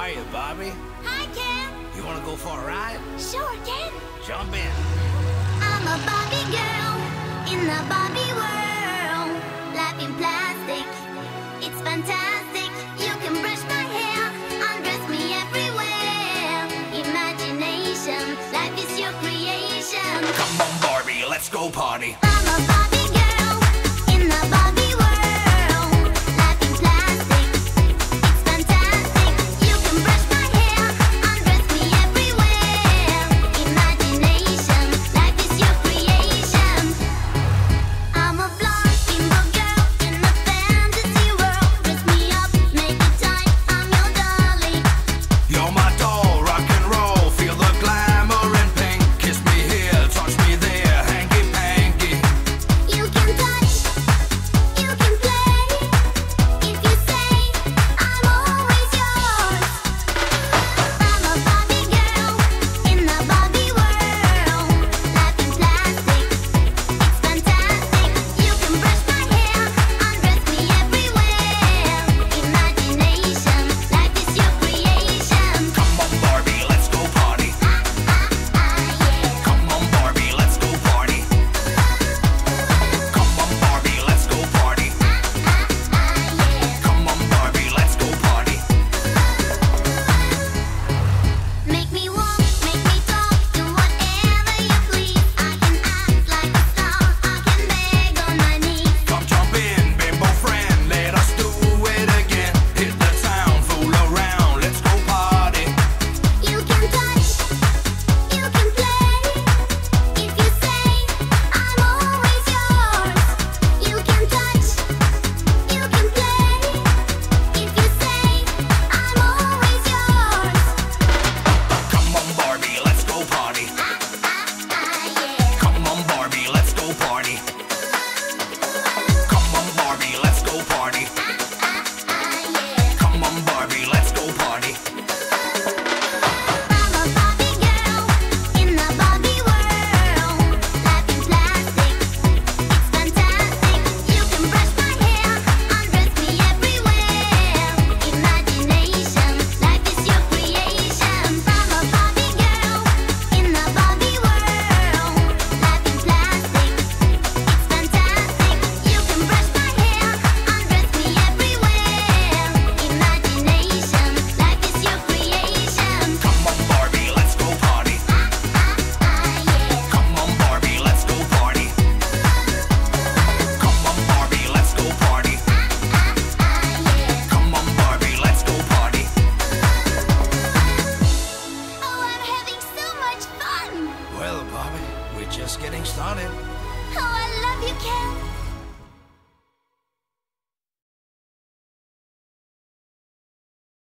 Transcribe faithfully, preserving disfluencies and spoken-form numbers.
are you, Barbie? Hi, Ken. You want to go for a ride? Sure, Ken. Jump in. I'm a Barbie girl in the Barbie world. Life in plastic, it's fantastic. You can brush my hair, undress me everywhere. Imagination, life is your creation. Come on, Barbie, let's go party. I'm a Barbie girl in the Barbie world. Life in plastic, it's fantastic. You can brush my hair, undress me everywhere. Imagination, life is your creation. I'm a blonde bimbo girl in a fantasy world. Dress me up, make it tight, I'm your dolly. You're my doll, rock and roll. Feel the glamour and pink. Kiss me here, touch me there, hanky panky. You can touch, you can play. If you say I'm always yours. I'm a Barbie girl in the Barbie world. Life in plastic, it's fantastic. You can brush my hair, undress me everywhere. Imagination, life is your creation. Come on, Barbie, let's go party. Ah, ah, ah, yeah. Come on, Barbie, let's go party. Come on, Barbie, let's go party. Ah, ah, yeah. Come on, Barbie, let's go party. Make me walk, make me talk, do whatever you please. I can act like a star, I can beg on my knees. Come jump in, bimbo friend, let us do it again. Hit the town, fool around, let's go party. You can touch, you can play. If you say I'm always yours. You can touch, you can play. If you say I'm always yours. Come on, Barbie, let's go party. Ah, ah, ah, yeah. Come on, Barbie, let's go party. Come on, Barbie, let's go party. Ah, ah, yeah. Come on, Barbie, let's go party. I'm a Barbie girl in the Barbie world. Life in plastic, it's fantastic. You can brush my hair, undress me everywhere. Imagination, life is your creation. I'm a Barbie girl in the Barbie world. Life in plastic, it's fantastic. You can brush my hair, undress me everywhere. Imagination, life is your creation. Come on, Barbie, let's go party. Ah, ah, yeah. Come on, Barbie, let's go party. Come on, Barbie, let's go party. Ah, yeah. Come on, Barbie, let's go party. Oh, I'm having so much fun. Well, Barbie, we're just getting started. Oh, I love you, Ken.